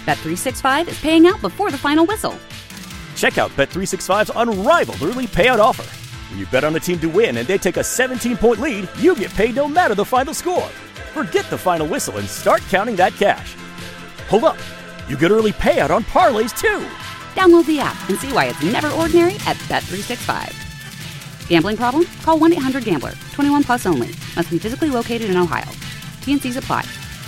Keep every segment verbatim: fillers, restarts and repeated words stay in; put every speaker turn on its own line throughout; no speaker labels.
Bet three sixty-five is paying out before the final whistle.
Check out Bet three sixty-five's unrivaled early payout offer. When you bet on a team to win and they take a seventeen-point lead, you get paid no matter the final score. Forget the final whistle and start counting that cash. Hold up. You get early payout on parlays, too.
Download the app and see why it's never ordinary at Bet three sixty-five. Gambling problem? Call one eight hundred gambler. twenty-one plus only. Must be physically located in Ohio. T N Cs apply.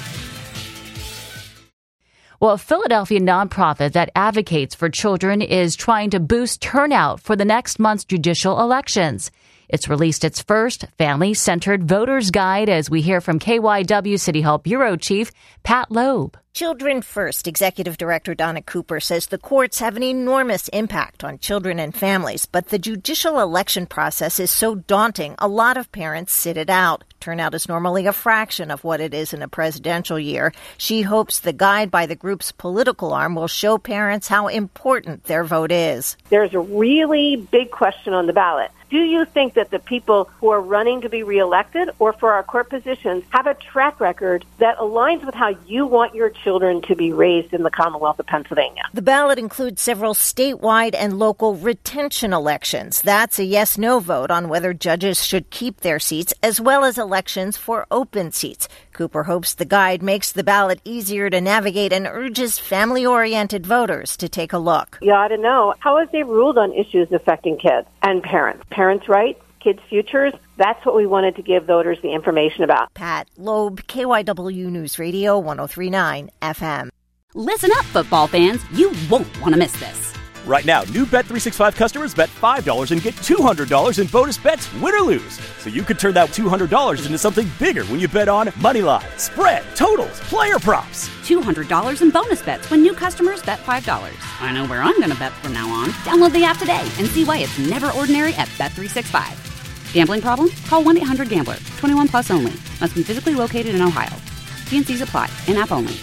Well, a Philadelphia nonprofit that advocates for children is trying to boost turnout for the next month's judicial elections. It's released its first family-centered voters guide, as we hear from K Y W City Hall Bureau Chief Pat Loeb.
Children First Executive Director Donna Cooper says the courts have an enormous impact on children and families, but the judicial election process is so daunting, a lot of parents sit it out. Turnout is normally a fraction of what it is in a presidential year. She hopes the guide by the group's political arm will show parents how important their vote is.
There's a really big question on the ballot. Do you think that the people who are running to be reelected or for our court positions have a track record that aligns with how you want your children to be raised in the Commonwealth of Pennsylvania?
The ballot includes several statewide and local retention elections. That's a yes-no vote on whether judges should keep their seats, as well as elections for open seats. Cooper hopes the guide makes the ballot easier to navigate and urges family-oriented voters to take a look.
You ought to know, how have they ruled on issues affecting kids and parents? Parents' rights, kids' futures, that's what we wanted to give voters the information about.
Pat Loeb, K Y W News Radio, one oh three point nine F M.
Listen up, football fans. You won't want to miss this.
Right now, new Bet three sixty-five customers bet five dollars and get two hundred dollars in bonus bets, win or lose. So you could turn that two hundred dollars into something bigger when you bet on money line, spread, totals, player props.
two hundred dollars in bonus bets when new customers bet five dollars. I know where I'm going to bet from now on. Download the app today and see why it's never ordinary at Bet three sixty-five. Gambling problem? Call one eight hundred gambler. twenty-one plus only. Must be physically located in Ohio. T N Cs apply. In-app only.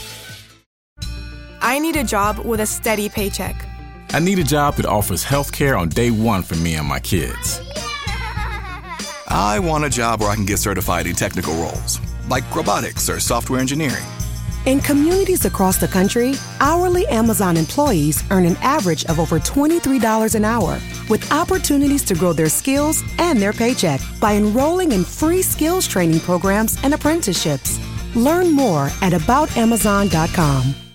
I need a job with a steady paycheck.
I need a job that offers health care on day one for me and my kids.
I want a job where I can get certified in technical roles, like robotics or software engineering.
In communities across the country, hourly Amazon employees earn an average of over twenty-three dollars an hour, with opportunities to grow their skills and their paycheck by enrolling in free skills training programs and apprenticeships. Learn more at about amazon dot com.